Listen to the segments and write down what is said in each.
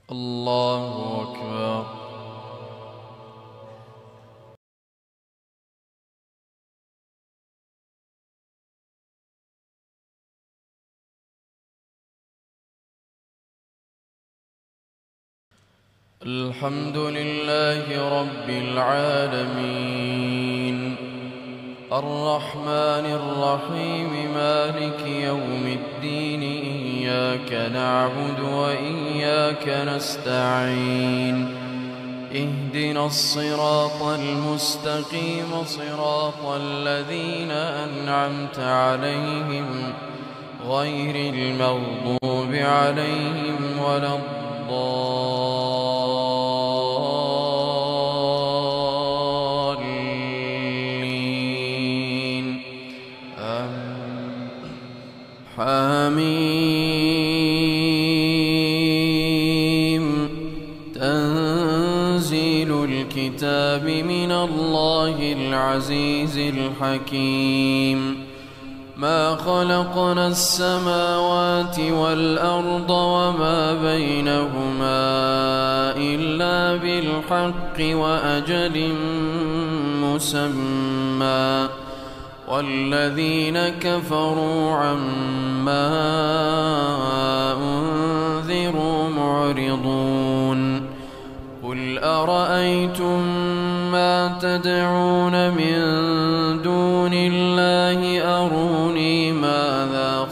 الله أكبر. الحمد لله رب العالمين الرحمن الرحيم مالك يوم الدين إياك نعبد وإياك نستعين اهدنا الصراط المستقيم صراط الذين أنعمت عليهم غير المغضوب عليهم ولا الضالين حميم. تنزيل الكتاب من الله العزيز الحكيم. ما خلقنا السماوات والأرض وما بينهما إلا بالحق وأجل مسمى والذين كفروا عما أنذروا معرضون. قل أرأيتم ما تدعون من دون الله أروني ماذا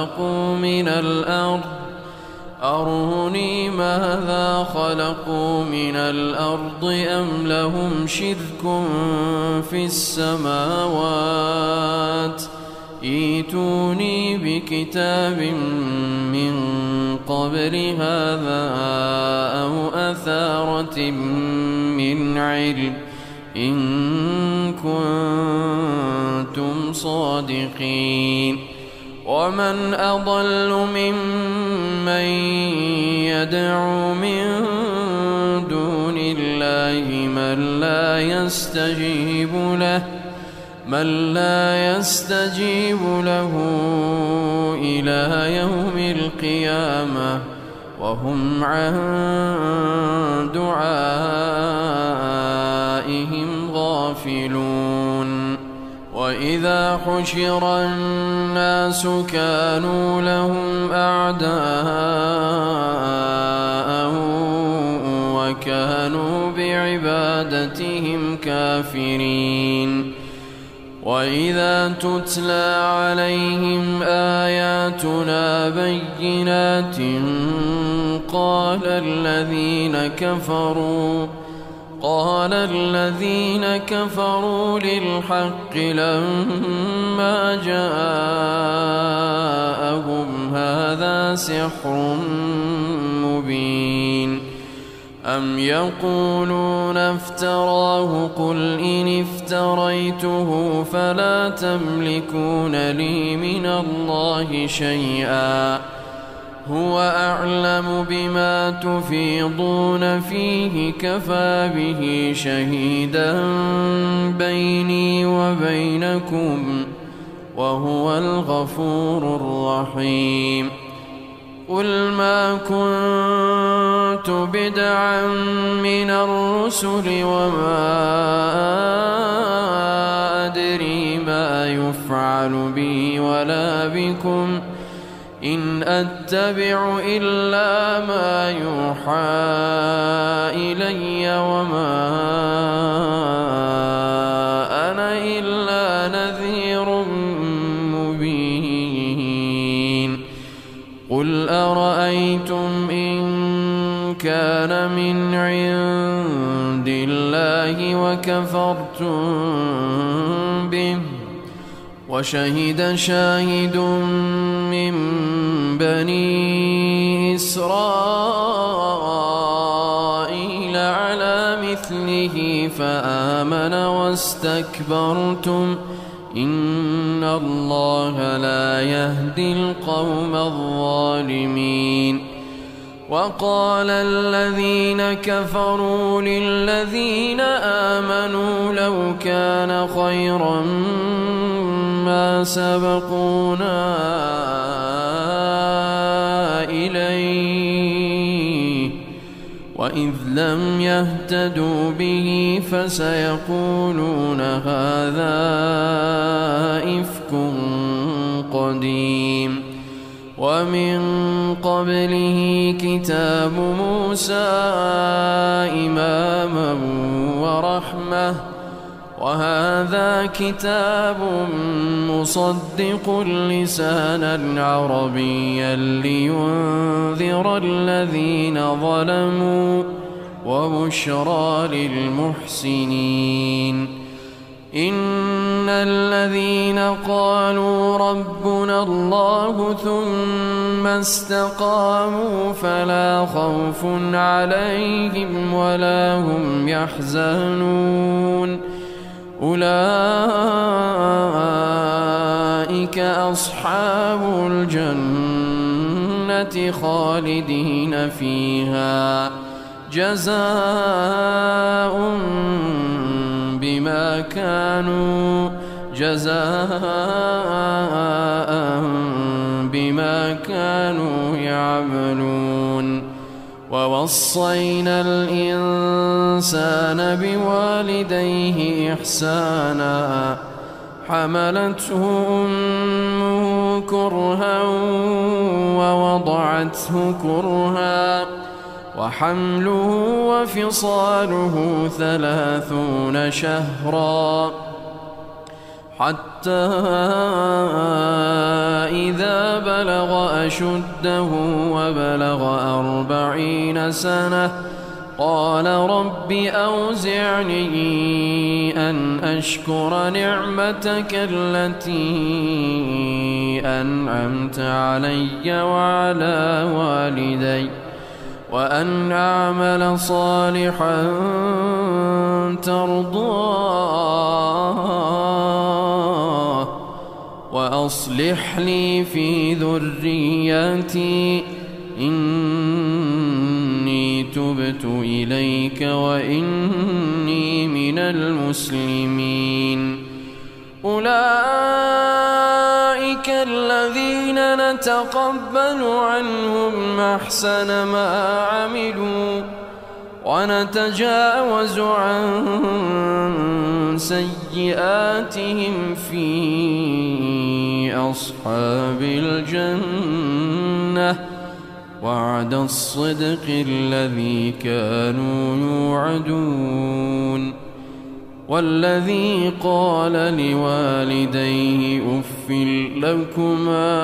خلقوا من الأرض أم لهم شرك في السماوات ائتوني بكتاب من قبل هذا أو أثارة من علم إن كنتم صادقين. ومن أضل ممن يدعو من دون الله من لا يستجيب له إلى يوم القيامة وهم عن دعائهم غافلون. وإذا حشر الناس كانوا لهم أعداء وكانوا بعبادتهم كافرين. وإذا تتلى عليهم آياتنا بينات قال الذين كفروا للحق لما جاءهم هذا سحر مبين. أم يقولون افتراه قل إن افتريته فلا تملكون لي من الله شيئا هو أعلم بما تفيضون فيه كفى به شهيدا بيني وبينكم وهو الغفور الرحيم. قل ما كنت بدعا من الرسل وما أدري ما يفعل بي ولا بكم إن أتبع إلا ما يوحى إلي وما أنا إلا نذير مبين. قل أرأيتم إن كان من عند الله وكفرتم به وشهد شاهد من بني إسرائيل على مثله فآمن واستكبرتم إن الله لا يهدي القوم الظالمين. وقال الذين كفروا للذين آمنوا لو كان خيرا ما سبقونا إليه وإذ لم يهتدوا به فسيقولون هذا إفك قديم ومن قبله كتاب موسى إماما ورحمة وهذا كتاب مصدق لسانا عربيا لينذر الذين ظلموا وبشرى للمحسنين إن الذين قالوا ربنا الله ثم استقاموا فلا خوف عليهم ولا هم يحزنون أولئك أصحاب الجنة خالدين فيها جزاء بما كانوا يعملون ووصينا الإنسان بوالديه إحسانا حملته أمه كرها ووضعته كرها وحمله وفصاله 30 شهرا حتى إذا بلغ أشده وبلغ 40 سنة قال رب أوزعني أن أشكر نعمتك التي أنعمت علي وعلى والدي وأن أعمل صالحا ترضاه وأصلح لي في ذريتي إني تبت إليك وإني من المسلمين أولئك الذين نتقبل عنهم أحسن ما عملوا ونتجاوز عن سيئاتهم في أصحاب الجنة وعد الصدق الذي كانوا يوعدون والذي قال لوالديه أف لكما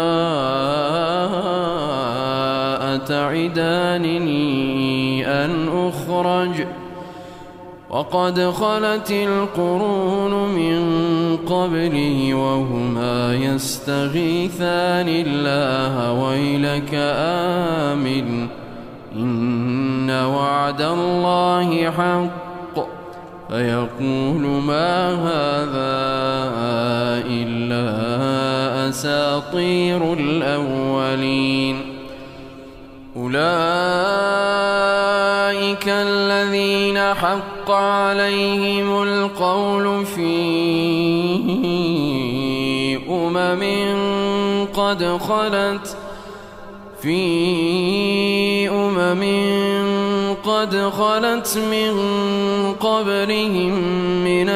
أتعدانني أن أخرج وقد خلت القرون من قبلي وهما يستغيثان الله ويلك آمن إن وعد الله حق فيقول ما هذا إلا أساطير الأولين أولئك الذين حق عليهم القول في أمم قد خلت من قبلهم من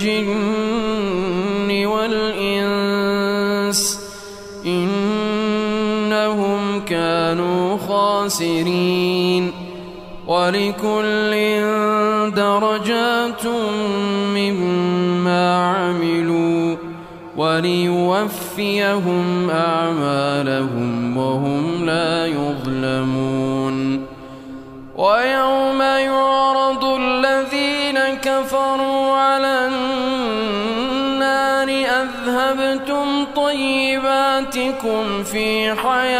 الجن والإنس إنهم كانوا خاسرين ولكل درجات مما عملوا وليوفيهم أعمالهم وهم لا يظلمون ويوم يعرض الذين كفروا على النار أذهبتم طيباتكم في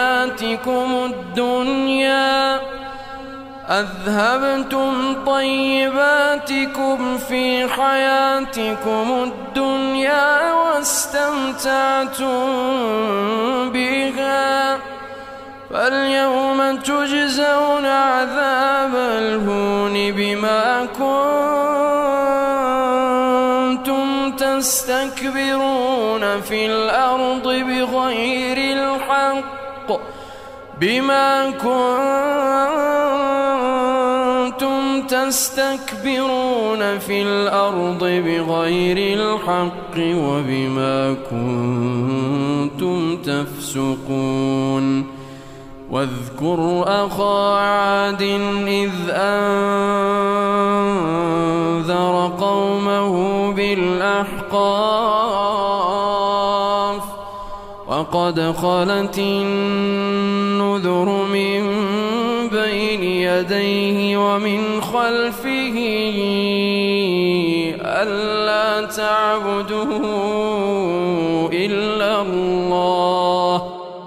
حياتكم الدنيا واستمتعتم بها فاليوم تجزون عذاب الهون بما كنتم تستكبرون في الأرض بغير الحق بما كنتم تستكبرون في الأرض بغير الحق وبما كنتم تفسقون واذكر أخا عاد إذ أنذر قومه بالأحقاف وقد خلت النذر من بين يديه ومن خلفه ألا تعبدوا إلا الله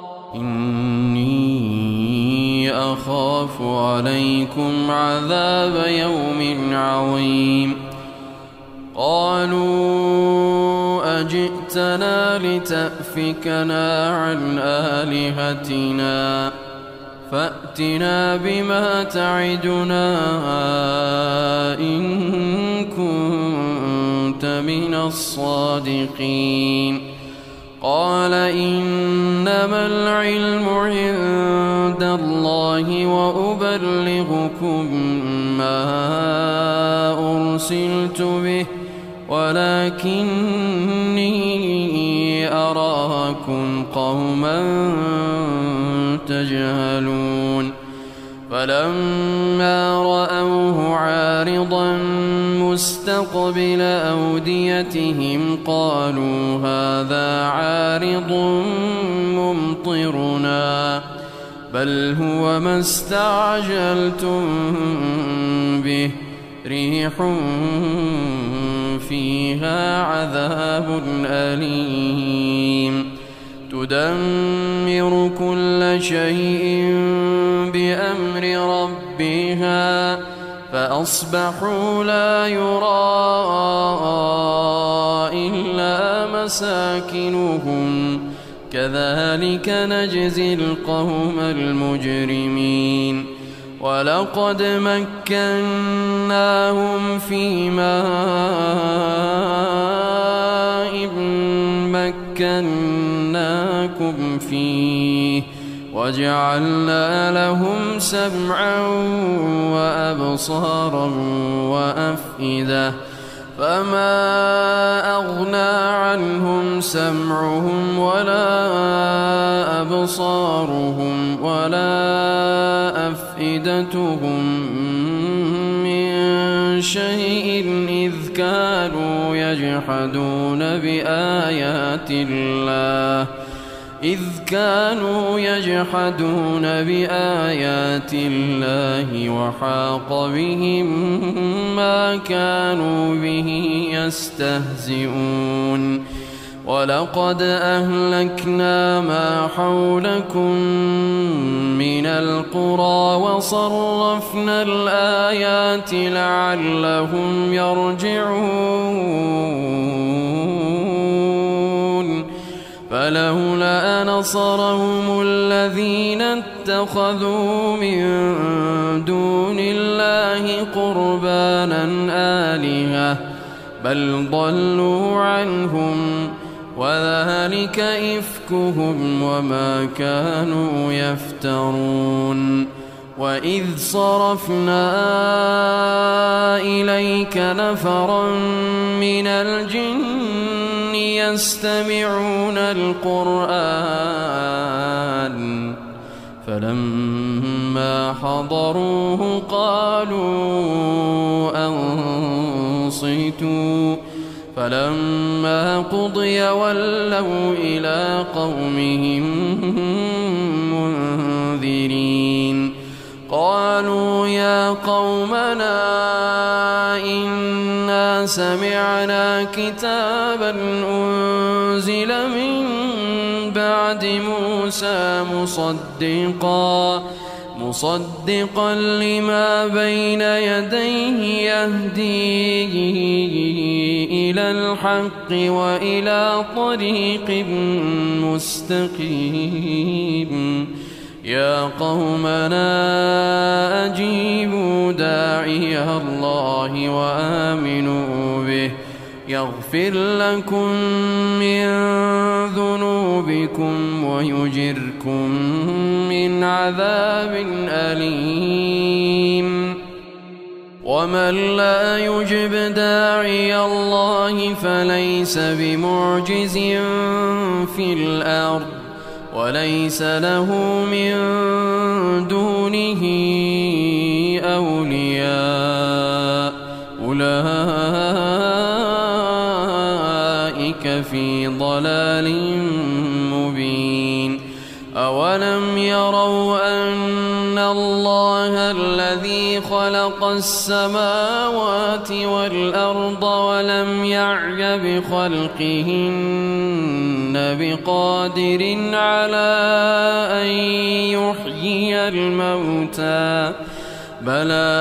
إني أخاف عليكم عذاب يوم عظيم قالوا أجئتنا لتأفكنا عن آلهتنا فأتنا بما تعدنا إن كنت من الصادقين قال إنما العلم عند الله وأبلغكم ما أرسلت به ولكني أراكم قوما تجهلون فلما رأوه عارضا مستقبل أوديتهم قالوا هذا عارض ممطرنا بل هو ما استعجلتم به ريح فيها عذاب أليم تدمر كل شيء بأمر ربها فأصبحوا لا يرى إلا مساكنهم كذلك نجزي القوم المجرمين ولقد مكناهم في ماء مكناكم فيه وجعلنا لهم سمعا وأبصارا وأفئدة فما أغنى عنهم سمعهم ولا أبصارهم ولا أفئدتهم من شيء إذ كانوا يجحدون بآيات الله وحاق بهم ما كانوا به يستهزئون ولقد أهلكنا ما حولكم من القرى وصرفنا الآيات لعلهم يرجعون فلولا نصرهم الذين اتخذوا من دون الله قربانا آلهة بل ضلوا عنهم وذلك إفكهم وما كانوا يفترون وإذ صرفنا إليك نفرا من الجن يستمعون القرآن فلما حضروه قالوا أنصتوا فلما قضي ولوا إلى قومهم منذرين قالوا يا قومنا إنا سمعنا كتابا أنزل من بعد موسى مصدقا لما بين يديه يهدي إلى الحق وإلى طريق مستقيم يا قومنا أجيبوا داعي الله وآمنوا به يغفر لكم من ذنوبكم ويجركم من عذاب أليم ومن لا يجب داعي الله فليس بمعجز في الأرض وليس له من دونه أولياء أولئك في ضلال مبين أولم يروا أن الله الذي خلق السماوات والأرض ولم يعي بخلقهن بقادر على أن يحيي الموتى بلى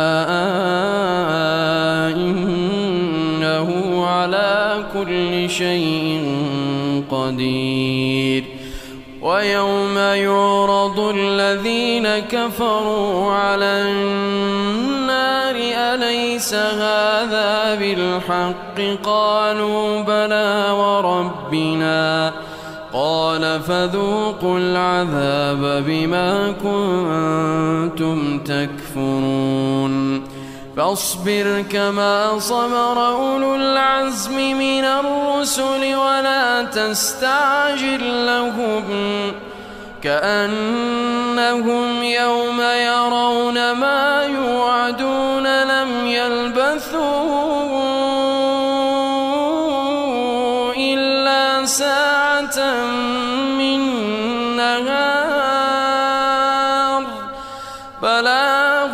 إنه على كل شيء قدير ويوم يعرض الذين كفروا على النار أليس هذا بالحق قالوا بلى وربنا قال فذوقوا العذاب بما كنتم تكفرون فاصبر كما صبر أولو العزم من الرسل ولا تستعجل لهم كأنهم يوم يرون ما يوعدون لم يلبثوا إلا ساعة من نهار بلاغ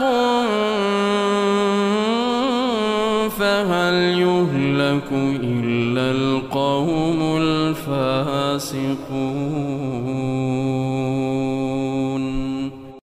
فهل يهلك إلا القوم الفاسقون.